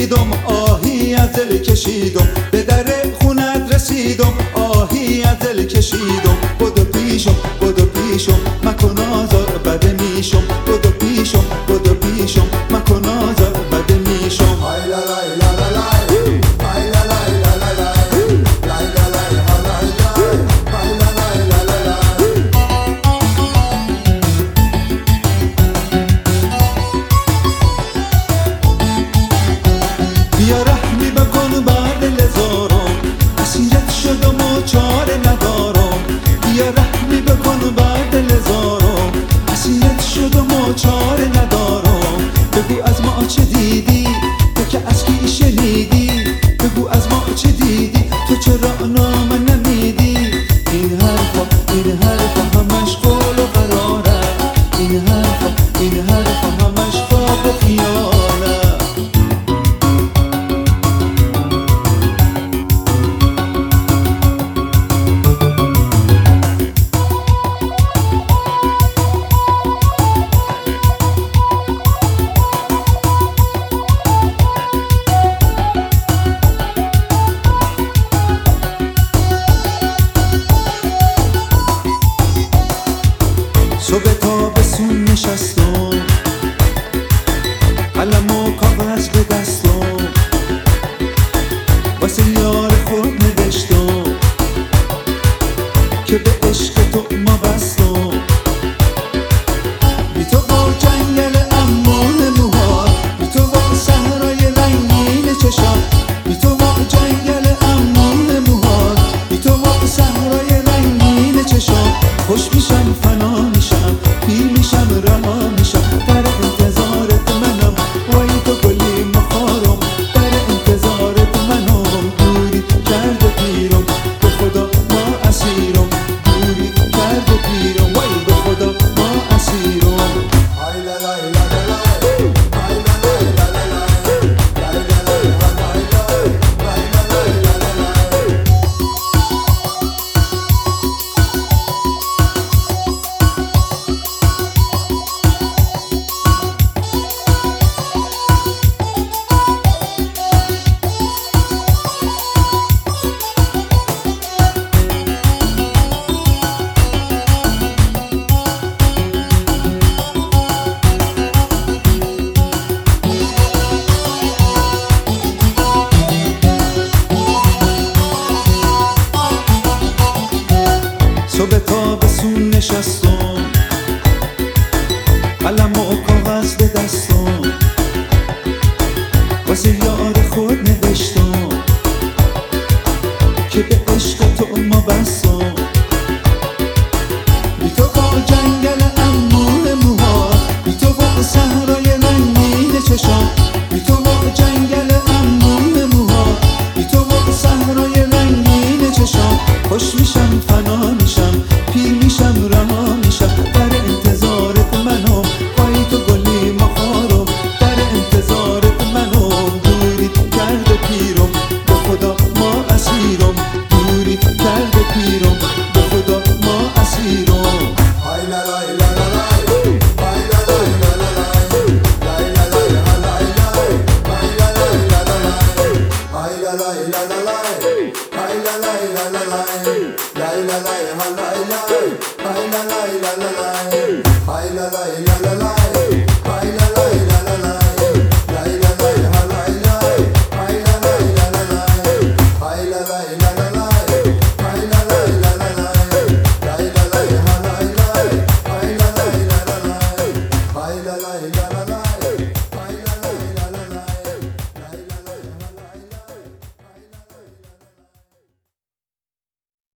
رسیدم، آهی از دل کشیدم، به در خونت رسیدم، آهی از دل کشیدم. بدو پیشم بدو پیشم مکن آزار بده میشم، بدو پیشم بدو پیشم مکن آزار بده میشم. بیا رحمی بکن بر دل زارم، اسیرت شدم و چاره ندارم. بیا رحمی بکن بر دل زارم، اسیرت شدم و چاره ندارم. بگو از ما چه دیدی، تو که از کی شنیدی،